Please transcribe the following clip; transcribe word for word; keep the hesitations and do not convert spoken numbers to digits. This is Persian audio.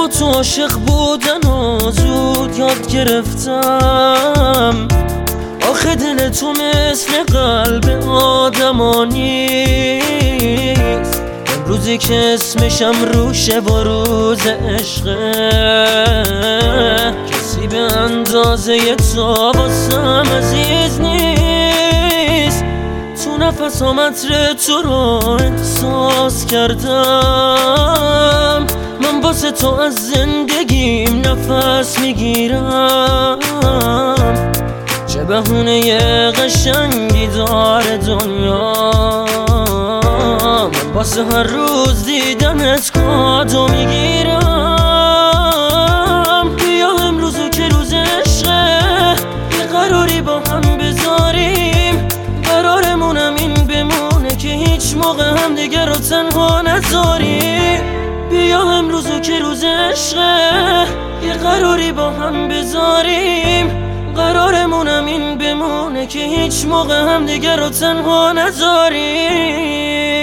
تو عاشق بودن و زود یاد گرفتم. آخه دل تو مثل قلب آدما نیست. امروزی که اسمشم روشه و روز عشقه، کسی به اندازه تو واسم عزیز نیست. تو نفس ها متر تو رو احساس کردم. من واسه تو از زندگیم نفس میگیرم. چه بهونه قشنگی داره دنیا، من واسه هر روز دیدنت کادو میگیرم. بیا امروزو که روز عشقه، یه قراری با هم بذاریم. قرارمونم این بمونه که هیچ موقع هم دیگه رو تنها نذاریم. بیا امروزو که روز عشقه، یه قراری با هم بذاریم. قرارمونم این بمونه که هیچ موقع هم دیگه رو تنها نذاریم.